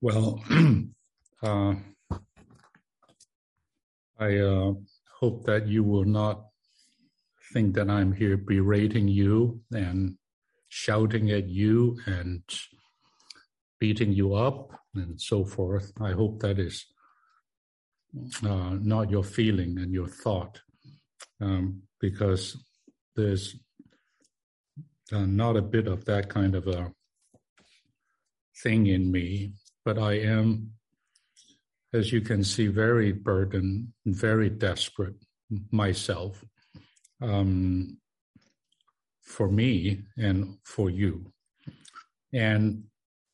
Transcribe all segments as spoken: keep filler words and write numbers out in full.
Well, uh, I uh, hope that you will not think that I'm here berating you and shouting at you and beating you up and so forth. I hope that is uh, not your feeling and your thought, um, because there's uh, not a bit of that kind of a thing in me. But I am, as you can see, very burdened, very desperate myself, um, for me and for you. And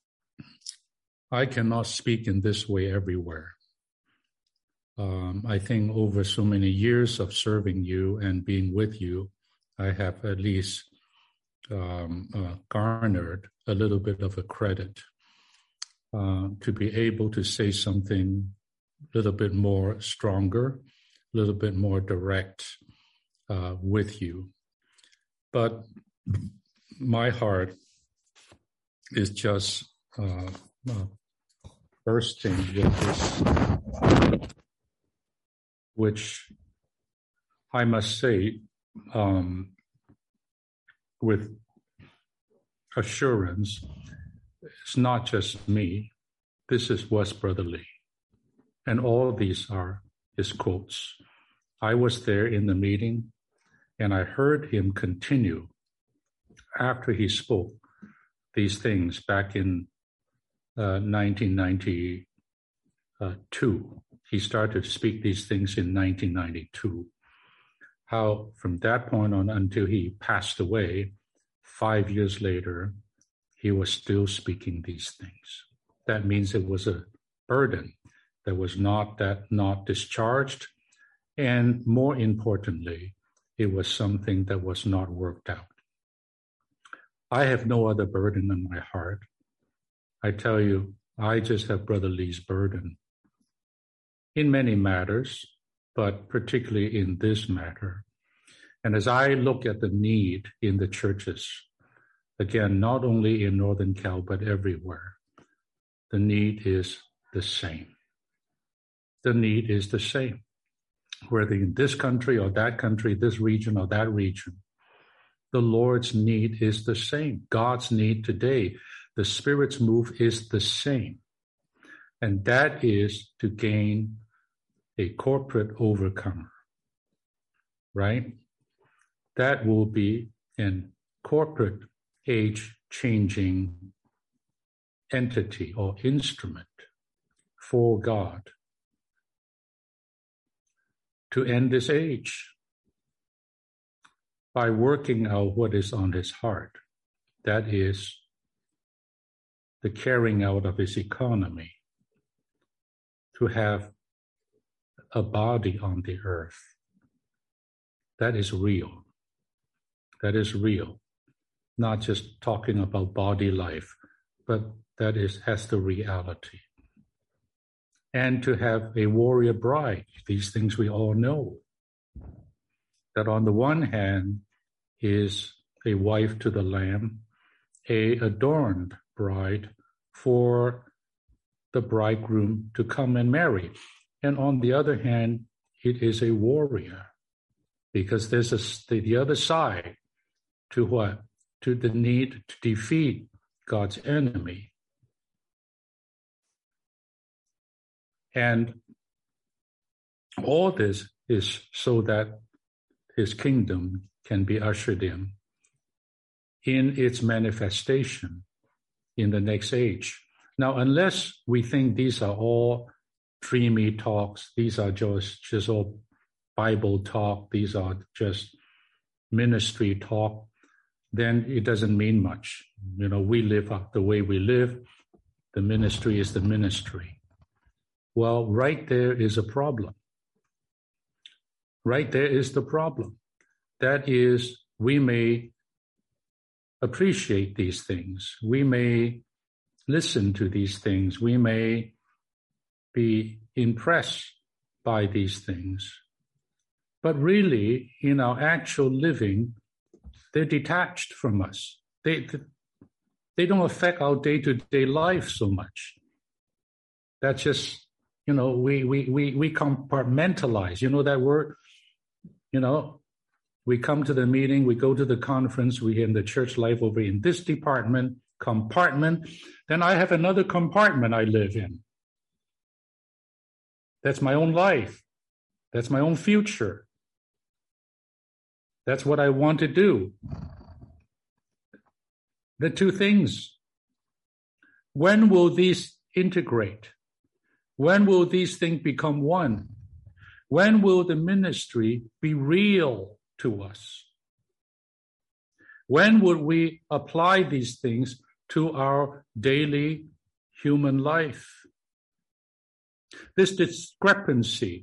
I cannot speak in this way everywhere. Um, I think over so many years of serving you and being with you, I have at least um, uh, garnered a little bit of a credit. Uh, to be able to say something a little bit more stronger, a little bit more direct uh, with you. But my heart is just uh, uh, bursting with this, which I must say um, with assurance, it's not just me. This is Wes Brother Lee. And all these are his quotes. I was there in the meeting, and I heard him continue after he spoke these things back in uh, nineteen ninety-two. He started to speak these things in nineteen ninety-two. How from that point on until he passed away, five years later, he was still speaking these things. That means it was a burden that was not that not discharged. And more importantly, it was something that was not worked out. I have no other burden in my heart. I tell you, I just have Brother Lee's burden in many matters, but particularly in this matter. And as I look at the need in the churches, again, not only in Northern Cal, but everywhere, the need is the same. The need is the same. Whether in this country or that country, this region or that region, the Lord's need is the same. God's need today, the Spirit's move is the same. And that is to gain a corporate overcomer, right? That will be an corporate age-changing entity or instrument for God to end this age by working out what is on his heart. That is the carrying out of his economy, to have a body on the earth. That is real. That is real. Not just talking about body life, but that is has the reality. And to have a warrior bride, these things we all know. That on the one hand is a wife to the Lamb, a adorned bride for the bridegroom to come and marry. And on the other hand, it is a warrior, because there's a, the, the other side to what? To the need to defeat God's enemy. And all this is so that his kingdom can be ushered in, in its manifestation in the next age. Now, unless we think these are all dreamy talks, these are just, just all Bible talk, these are just ministry talk, then it doesn't mean much. You know, we live up the way we live. The ministry is the ministry. Well, right there is a problem. Right there is the problem. That is, we may appreciate these things. We may listen to these things. We may be impressed by these things. But really, in our actual living, they're detached from us. They, they don't affect our day-to-day life so much. That's just, you know, we, we, we, we compartmentalize. You know that word? You know, we come to the meeting, we go to the conference, we in the church life over in this department, compartment. Then I have another compartment I live in. That's my own life. That's my own future. That's what I want to do. The two things. When will these integrate? When will these things become one? When will the ministry be real to us? When would we apply these things to our daily human life? This discrepancy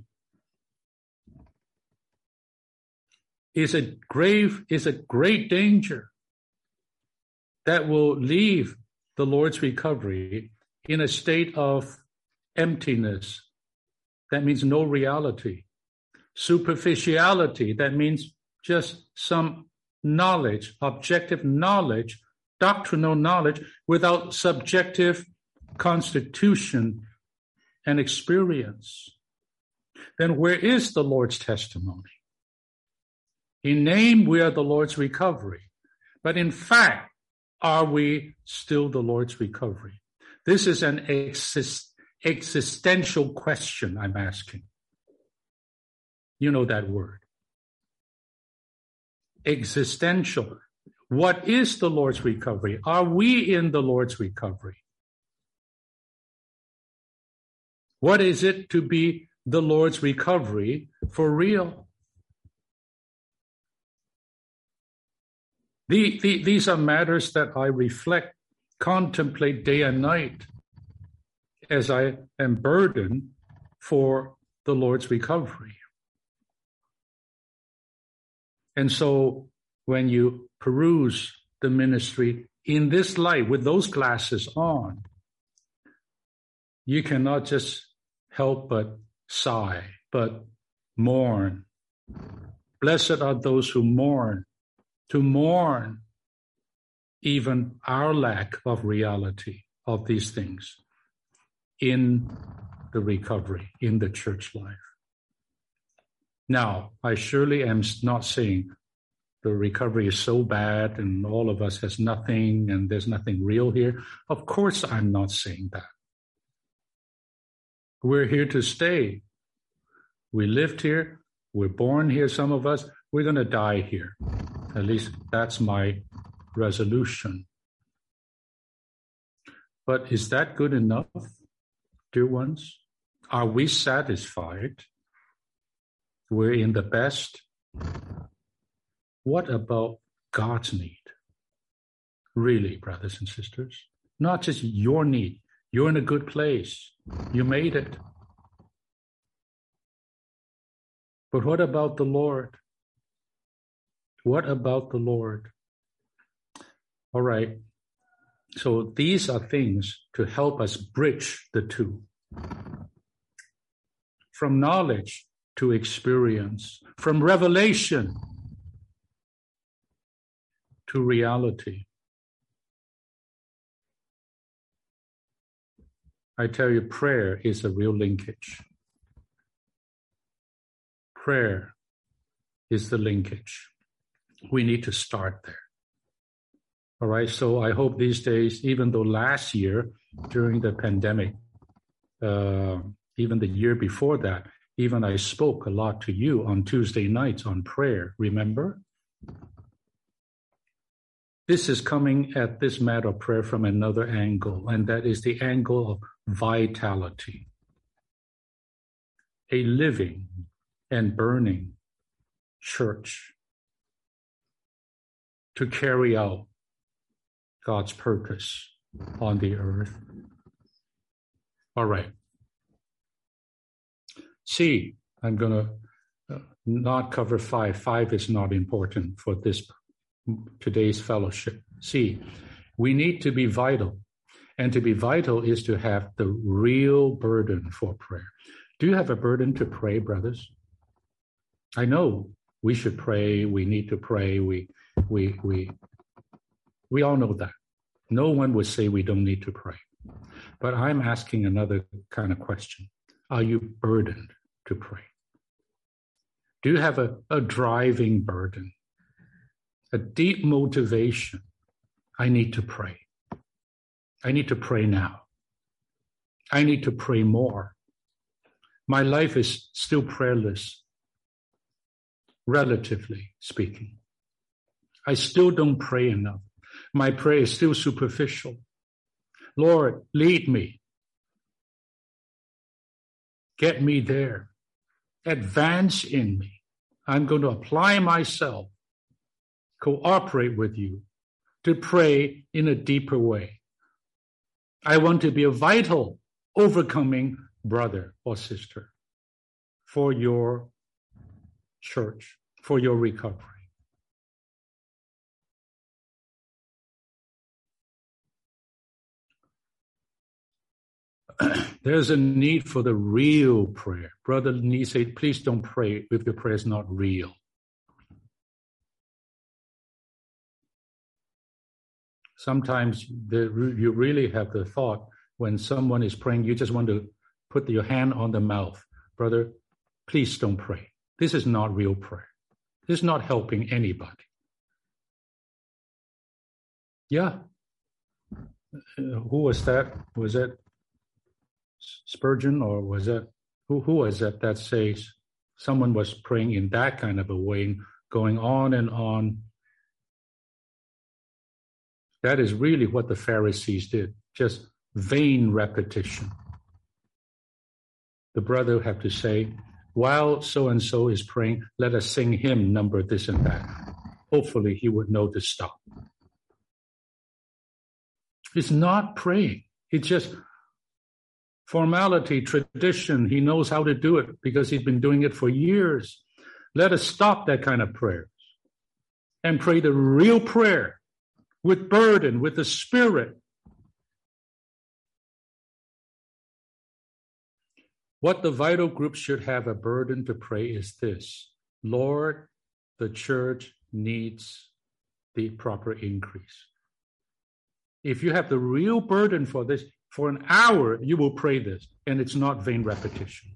is a grave, is a great danger that will leave the Lord's recovery in a state of emptiness. That means no reality. Superficiality, that means just some knowledge, objective knowledge, doctrinal knowledge, without subjective constitution and experience. Then where is the Lord's testimony? In name, we are the Lord's recovery. But in fact, are we still the Lord's recovery? This is an exist, existential question I'm asking. You know that word. Existential. What is the Lord's recovery? Are we in the Lord's recovery? What is it to be the Lord's recovery for real? The, the, these are matters that I reflect, contemplate day and night as I am burdened for the Lord's recovery. And so when you peruse the ministry in this light with those glasses on, you cannot just help but sigh, but mourn. Blessed are those who mourn, to mourn even our lack of reality of these things in the recovery, in the church life. Now, I surely am not saying the recovery is so bad and all of us has nothing and there's nothing real here. Of course, I'm not saying that. We're here to stay. We lived here. We're born here, some of us. We're going to die here. At least that's my resolution. But is that good enough, dear ones? Are we satisfied? We're in the best. What about God's need? Really, brothers and sisters? Not just your need. You're in a good place. You made it. But what about the Lord? What about the Lord? All right. So these are things to help us bridge the two. From knowledge to experience. From revelation to reality. I tell you, prayer is a real linkage. Prayer is the linkage. We need to start there. All right, so I hope these days, even though last year during the pandemic, uh, even the year before that, even I spoke a lot to you on Tuesday nights on prayer, remember? This is coming at this matter of prayer from another angle, and that is the angle of vitality. A living and burning church to carry out God's purpose on the earth. All right. C, I'm going to not cover five. Five is not important for this today's fellowship. C, we need to be vital. And to be vital is to have the real burden for prayer. Do you have a burden to pray, brothers? I know we should pray. We need to pray. We, we, we, we all know that. No one would say we don't need to pray. But I'm asking another kind of question. Are you burdened to pray? Do you have a, a driving burden, a deep motivation? I need to pray. I need to pray now. I need to pray more. My life is still prayerless, relatively speaking. I still don't pray enough. My prayer is still superficial. Lord, lead me. Get me there. Advance in me. I'm going to apply myself, cooperate with you to pray in a deeper way. I want to be a vital, overcoming brother or sister for your church, for your recovery. There's a need for the real prayer. Brother Ni said, please don't pray if the prayer is not real. Sometimes the, you really have the thought when someone is praying, you just want to put your hand on the mouth. Brother, please don't pray. This is not real prayer. This is not helping anybody. Yeah. Uh, who was that? Was that Spurgeon, or was that, who, who was that that says someone was praying in that kind of a way, going on and on? That is really what the Pharisees did, just vain repetition. The brother have to say, while so-and-so is praying, let us sing hymn number this and that. Hopefully he would know to stop. It's not praying. It's just formality, tradition. He knows how to do it because he's been doing it for years. Let us stop that kind of prayers and pray the real prayer with burden, with the Spirit. What the vital group should have a burden to pray is this: Lord, the church needs the proper increase. If you have the real burden for this, for an hour, you will pray this, and it's not vain repetition.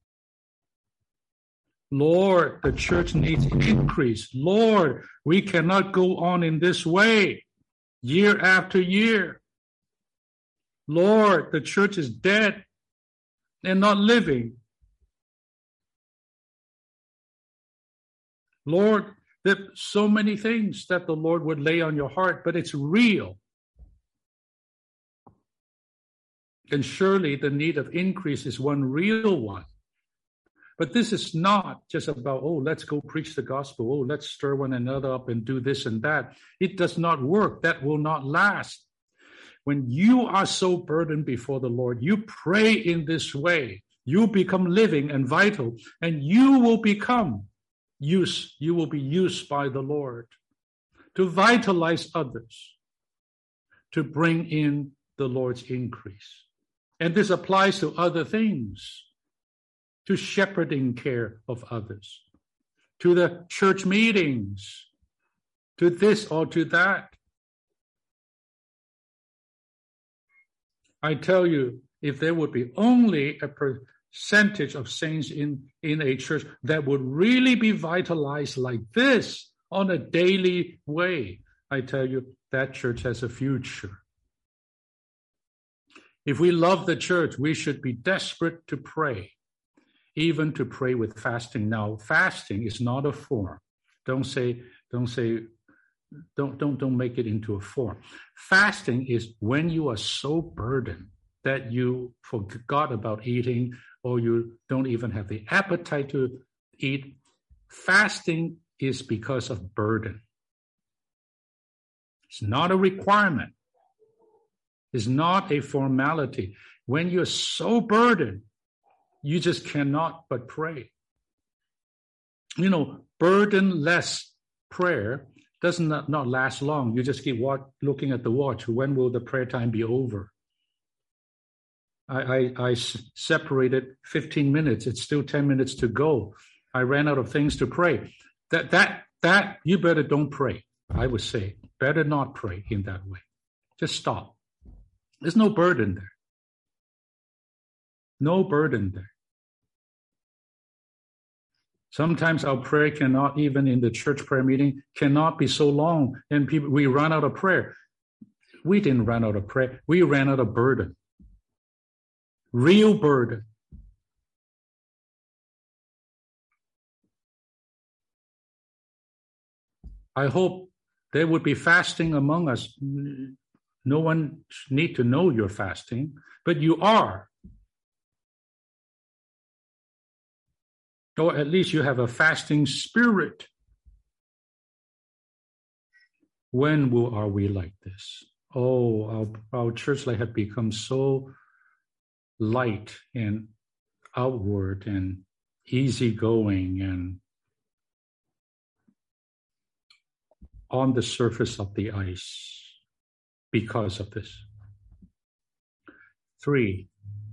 Lord, the church needs increase. Lord, we cannot go on in this way year after year. Lord, the church is dead and not living. Lord, there are so many things that the Lord would lay on your heart, but it's real. And surely the need of increase is one real one. But this is not just about, oh, let's go preach the gospel. Oh, let's stir one another up and do this and that. It does not work. That will not last. When you are so burdened before the Lord, you pray in this way. You become living and vital, and you will become use. You will be used by the Lord to vitalize others, to bring in the Lord's increase. And this applies to other things, to shepherding care of others, to the church meetings, to this or to that. I tell you, if there would be only a percentage of saints in, in a church that would really be vitalized like this on a daily way, I tell you, that church has a future. If we love the church, we should be desperate to pray, even to pray with fasting. Now, fasting is not a form. Don't say, don't say, don't, don't, don't make it into a form. Fasting is when you are so burdened that you forgot about eating, or you don't even have the appetite to eat. Fasting is because of burden. It's not a requirement. It's not a formality. When you're so burdened, you just cannot but pray. You know, burdenless prayer does not, not last long. You just keep watch, looking at the watch. When will the prayer time be over? I, I, I separated fifteen minutes. It's still ten minutes to go. I ran out of things to pray. That, that, that, you better don't pray. I would say, better not pray in that way. Just stop. There's no burden there. No burden there. Sometimes our prayer cannot, even in the church prayer meeting, cannot be so long, and people we run out of prayer. We didn't run out of prayer. We ran out of burden. Real burden. I hope there would be fasting among us. No one need to know you're fasting, but you are. Or at least you have a fasting spirit. When will are we like this? Oh, our, our church life have become so light and outward and easygoing and on the surface of the ice because of this. Three,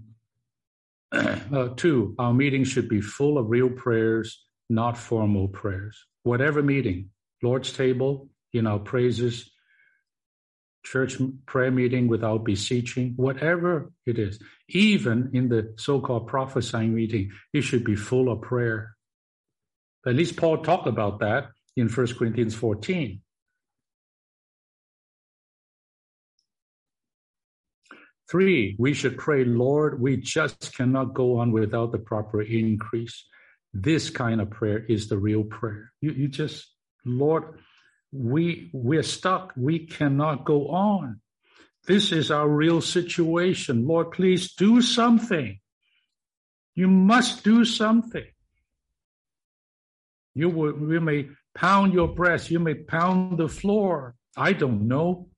uh, two, our meeting should be full of real prayers, not formal prayers. Whatever meeting, Lord's table, in our praises, church prayer meeting without beseeching, whatever it is, even in the so-called prophesying meeting, it should be full of prayer. At least Paul talked about that in First Corinthians fourteen. Three, we should pray, Lord, we just cannot go on without the proper increase. This kind of prayer is the real prayer. You, you just, Lord, we, we're stuck. We cannot go on. This is our real situation. Lord, please do something. You must do something. You will, you may pound your breast. You may pound the floor. I don't know.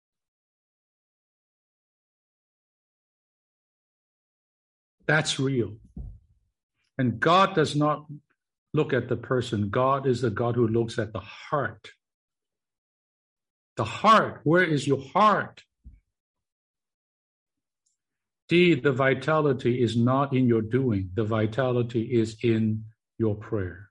That's real. And God does not look at the person. God is the God who looks at the heart. The heart. Where is your heart? D, the vitality is not in your doing. The vitality is in your prayer.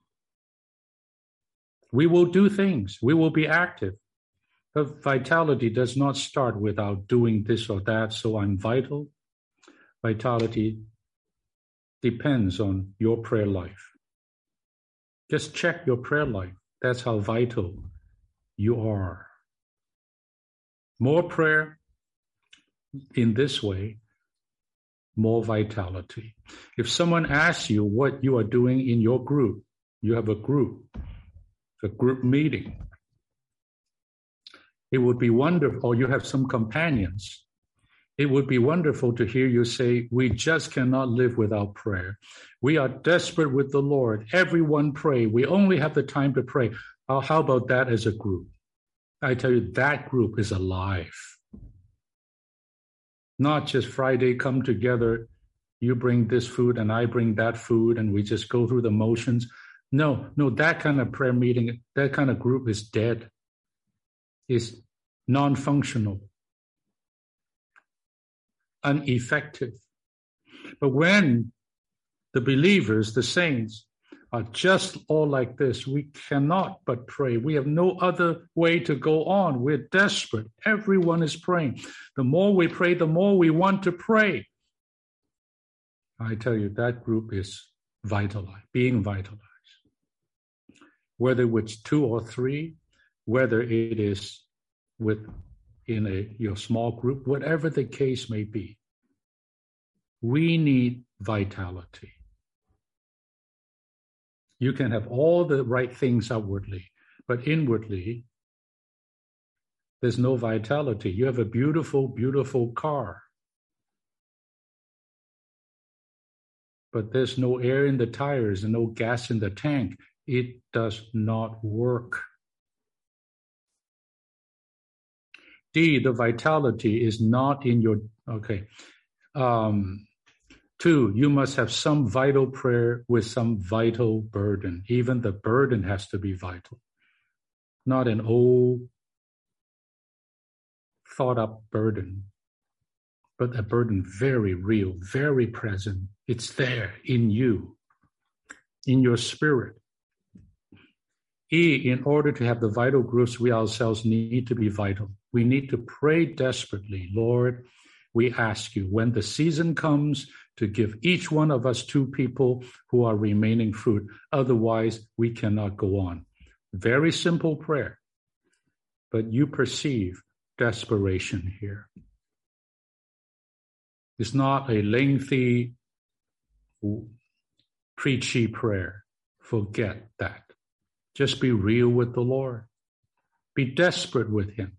We will do things. We will be active. But vitality does not start without doing this or that, so I'm vital. Vitality depends on your prayer life. Just check your prayer life. That's how vital you are. More prayer in this way, more vitality. If someone asks you what you are doing in your group, you have a group, a group meeting. It would be wonderful, or you have some companions. It would be wonderful to hear you say, we just cannot live without prayer. We are desperate with the Lord. Everyone pray. We only have the time to pray. Oh, how about that as a group? I tell you, that group is alive. Not just Friday, come together, you bring this food and I bring that food and we just go through the motions. No, no, that kind of prayer meeting, that kind of group is dead, is non-functional, ineffective. But when the believers, the saints, are just all like this, we cannot but pray. We have no other way to go on. We're desperate. Everyone is praying. The more we pray, the more we want to pray. I tell you, that group is vitalized, being vitalized. Whether it's two or three, whether it is with in a your small group, whatever the case may be, we need vitality. You can have all the right things outwardly, but inwardly, there's no vitality. You have a beautiful, beautiful car, but there's no air in the tires and no gas in the tank. It does not work. D, the vitality is not in your, okay. Um, two, you must have some vital prayer with some vital burden. Even the burden has to be vital. Not an old, thought up burden, but a burden very real, very present. It's there in you, in your spirit. E, in order to have the vital groups, we ourselves need to be vital. We need to pray desperately. Lord, we ask you, when the season comes to give each one of us two people who are remaining fruit. Otherwise, we cannot go on. Very simple prayer, but you perceive desperation here. It's not a lengthy, preachy prayer. Forget that. Just be real with the Lord. Be desperate with him.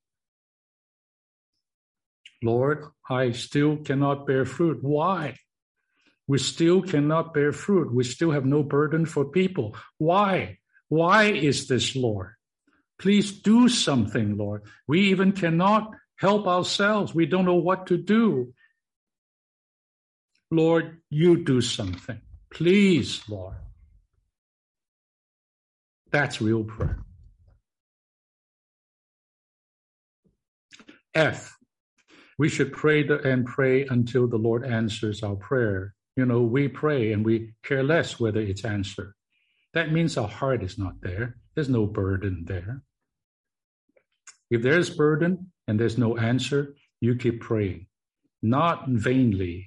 Lord, I still cannot bear fruit. Why? We still cannot bear fruit. We still have no burden for people. Why? Why is this, Lord? Please do something, Lord. We even cannot help ourselves. We don't know what to do. Lord, you do something. Please, Lord. That's real prayer. F. We should pray and pray until the Lord answers our prayer. You know, we pray and we care less whether it's answered. That means our heart is not there. There's no burden there. If there's burden and there's no answer, you keep praying. Not vainly.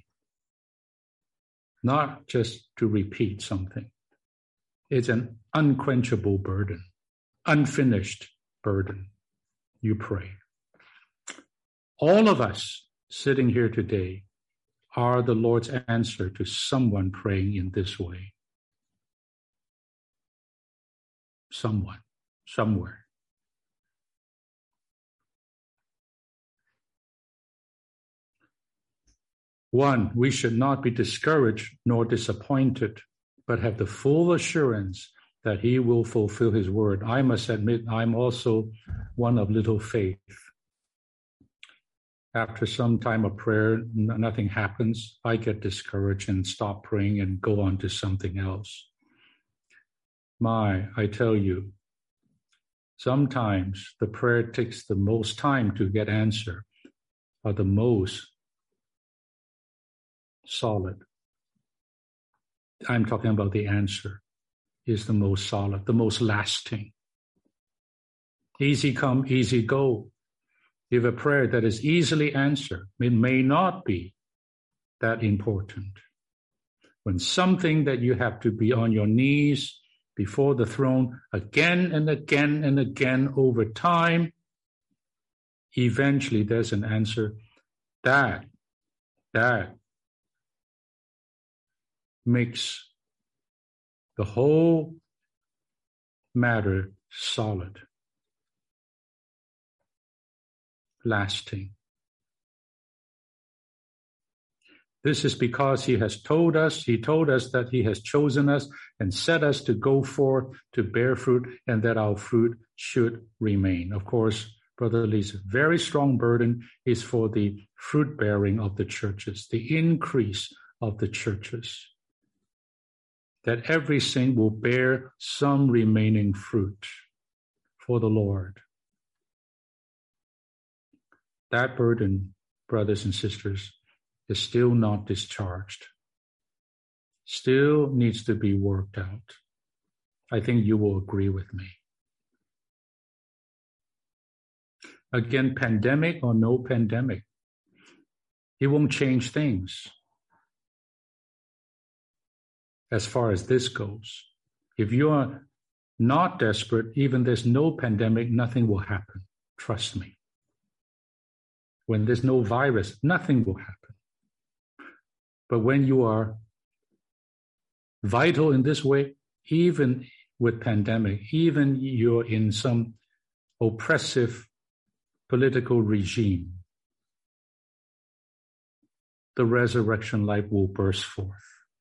Not just to repeat something. It's an unquenchable burden. Unfinished burden. You pray. All of us sitting here today are the Lord's answer to someone praying in this way. Someone, somewhere. One, we should not be discouraged nor disappointed, but have the full assurance that he will fulfill his word. I must admit, I'm also one of little faith. After some time of prayer, nothing happens. I get discouraged and stop praying and go on to something else. My, I tell you, sometimes the prayer takes the most time to get answered, or the most solid. I'm talking about the answer is the most solid, the most lasting. Easy come, easy go. If a prayer that is easily answered, it may not be that important. When something that you have to be on your knees before the throne again and again and again over time, eventually there's an answer. That, that makes the whole matter solid. Lasting. This is because he has told us, he told us that he has chosen us and set us to go forth to bear fruit and that our fruit should remain. Of course, Brother Lee's very strong burden is for the fruit bearing of the churches, the increase of the churches, that everything will bear some remaining fruit for the Lord. That burden, brothers and sisters, is still not discharged. Still needs to be worked out. I think you will agree with me. Again, pandemic or no pandemic, it won't change things as far as this goes. If you are not desperate, even there's no pandemic, nothing will happen. Trust me. When there's no virus, nothing will happen. But when you are vital in this way, even with pandemic, even you're in some oppressive political regime, the resurrection light will burst forth.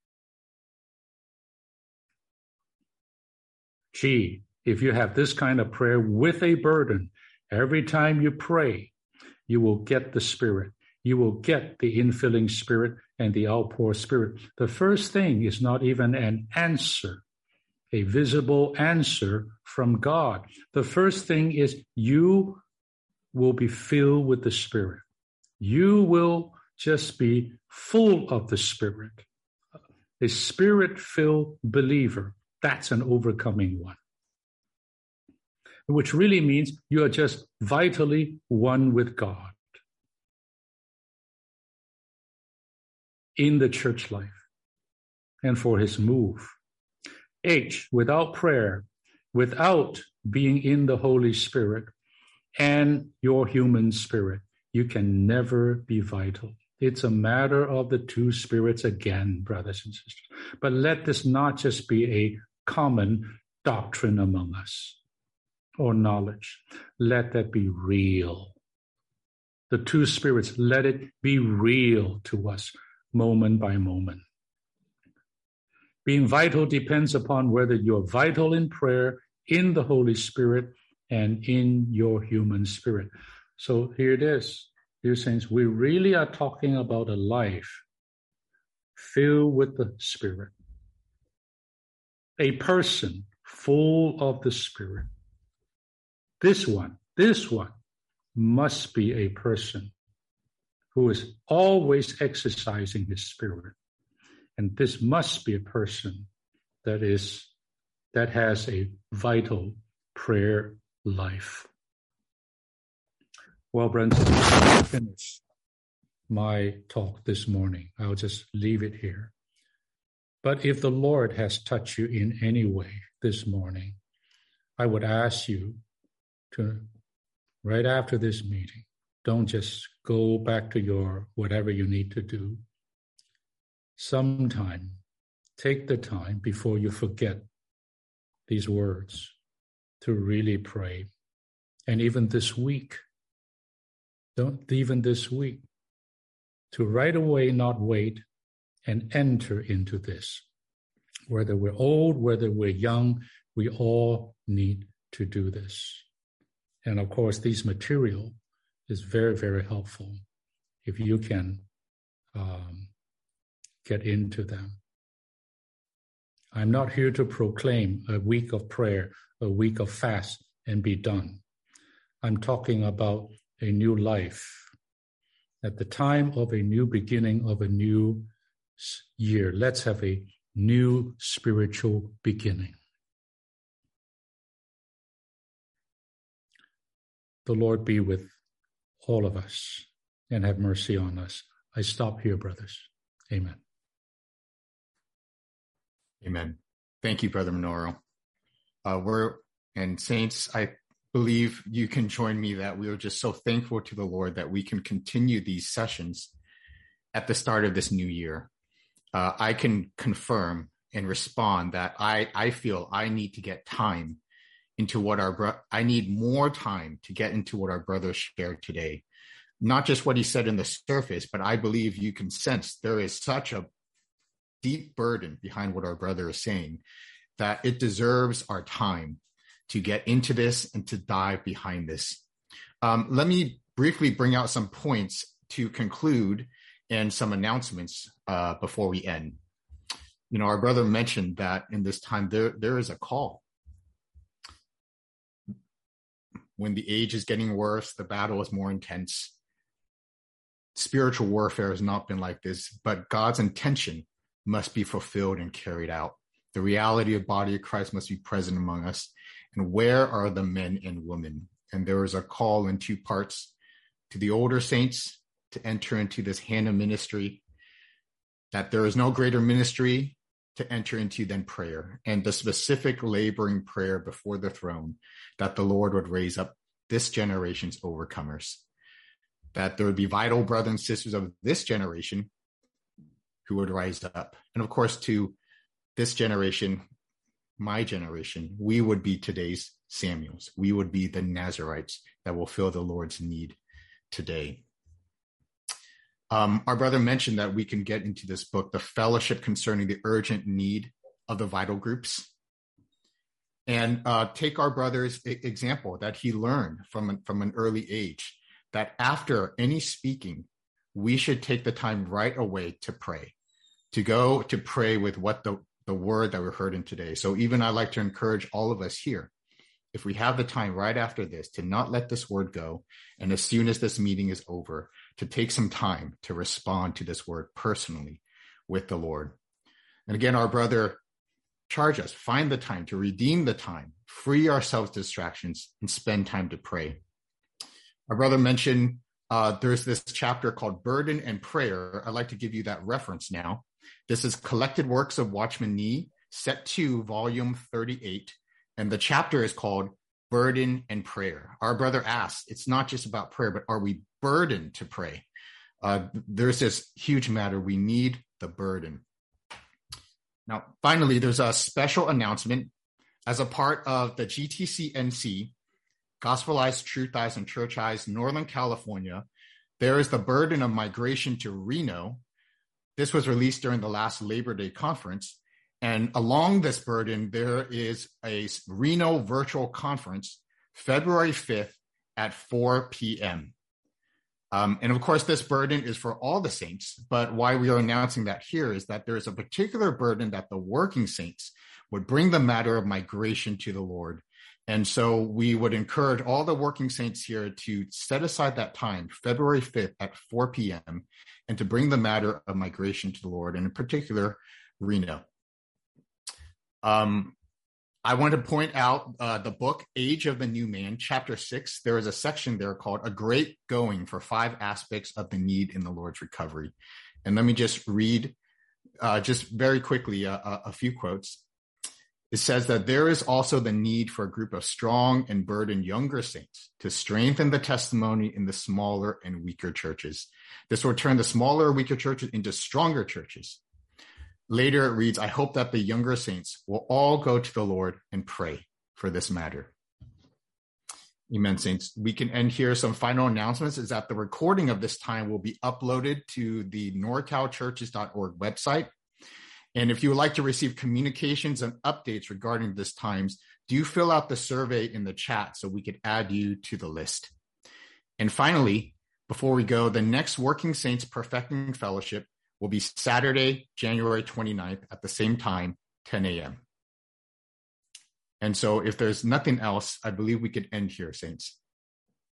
Gee, if you have this kind of prayer with a burden, every time you pray, you will get the Spirit. You will get the infilling Spirit and the outpour Spirit. The first thing is not even an answer, a visible answer from God. The first thing is you will be filled with the Spirit. You will just be full of the Spirit. A Spirit-filled believer, that's an overcoming one. Which really means you are just vitally one with God. in the church life and for his move. H, without prayer, without being in the Holy Spirit and your human spirit, you can never be vital. It's a matter of the two spirits again, brothers and sisters. But let this not just be a common doctrine among us or knowledge. Let that be real. The two spirits, let it be real to us moment by moment. Being vital depends upon whether you're vital in prayer, in the Holy Spirit, and in your human spirit. So here it is, dear saints, we really are talking about a life filled with the Spirit. A person full of the Spirit. This one, this one must be a person who is always exercising his spirit. And this must be a person that is that has a vital prayer life. Well, friends, I finish my talk this morning. I'll just leave it here. But if the Lord has touched you in any way this morning, I would ask you to, right after this meeting, don't just go back to your whatever you need to do. Sometime, take the time before you forget these words to really pray. And even this week, don't even this week, to right away not wait and enter into this. Whether we're old, whether we're young, we all need to do this. And of course, these material is very, very helpful if you can um, get into them. I'm not here to proclaim a week of prayer, a week of fast, and be done. I'm talking about a new life. At the time of a new beginning of a new year, let's have a new spiritual beginning. The Lord be with all of us and have mercy on us. I stop here, brothers. Amen. Amen. Thank you, Brother Minoru. Uh, we're, and saints, I believe you can join me that we are just so thankful to the Lord that we can continue these sessions at the start of this new year. Uh, I can confirm and respond that I, I feel I need to get time into what our, bro- I need more time to get into what our brother shared today. Not just what he said in the surface, but I believe you can sense there is such a deep burden behind what our brother is saying that it deserves our time to get into this and to dive behind this. Um, let me briefly bring out some points to conclude and some announcements uh, before we end. You know, our brother mentioned that in this time there there is a call. When the age is getting worse, the battle is more intense. Spiritual warfare has not been like this, but God's intention must be fulfilled and carried out. The reality of body of Christ must be present among us. And where are the men and women? And there is a call in two parts to the older saints to enter into this Hannah ministry, that there is no greater ministry to enter into than prayer, and the specific laboring prayer before the throne, that the Lord would raise up this generation's overcomers, that there would be vital brothers and sisters of this generation who would rise up. And of course, to this generation, my generation, we would be today's Samuels. We would be the Nazarites that will fill the Lord's need today. Um, our brother mentioned that we can get into this book, The Fellowship Concerning the Urgent Need of the Vital Groups, and uh, take our brother's example that he learned from, from an early age, that after any speaking, we should take the time right away to pray, to go to pray with what the, the word that we heard in today. So even I'd like to encourage all of us here, if we have the time right after this, to not let this word go. And as soon as this meeting is over, to take some time to respond to this word personally with the Lord. And again, our brother charged us, find the time to redeem the time, free ourselves distractions, and spend time to pray. Our brother mentioned uh, there's this chapter called Burden and Prayer. I'd like to give you that reference now. This is Collected Works of Watchman Nee, Set two, Volume thirty-eight. And the chapter is called Burden and Prayer. Our brother asks, it's not just about prayer, but are we burdened to pray? Uh, there's this huge matter. We need the burden. Now, finally, there's a special announcement. As a part of the G T C N C, Gospel Eyes, Truth Eyes, and Church Eyes, Northern California, there is the burden of migration to Reno. This was released during the last Labor Day conference. And along this burden, there is a Reno virtual conference, February fifth at four p.m. Um, and of course, this burden is for all the saints. But why we are announcing that here is that there is a particular burden that the working saints would bring the matter of migration to the Lord. And so we would encourage all the working saints here to set aside that time, February fifth at four p.m., and to bring the matter of migration to the Lord, and in particular, Reno. Um, I want to point out uh, the book, Age of the New Man, chapter six. There is a section there called A Great Going for Five Aspects of the Need in the Lord's Recovery. And let me just read uh, just very quickly a, a, a few quotes. It says that there is also the need for a group of strong and burdened younger saints to strengthen the testimony in the smaller and weaker churches. This will turn the smaller, weaker churches into stronger churches. Later it reads, I hope that the younger saints will all go to the Lord and pray for this matter. Amen, saints. We can end here. Some final announcements is that the recording of this time will be uploaded to the norcal churches dot org website. And if you would like to receive communications and updates regarding this times, do fill out the survey in the chat so we could add you to the list. And finally, before we go, the next Working Saints Perfecting Fellowship will be Saturday, January twenty-ninth at the same time, ten a.m. And so if there's nothing else, I believe we could end here, saints.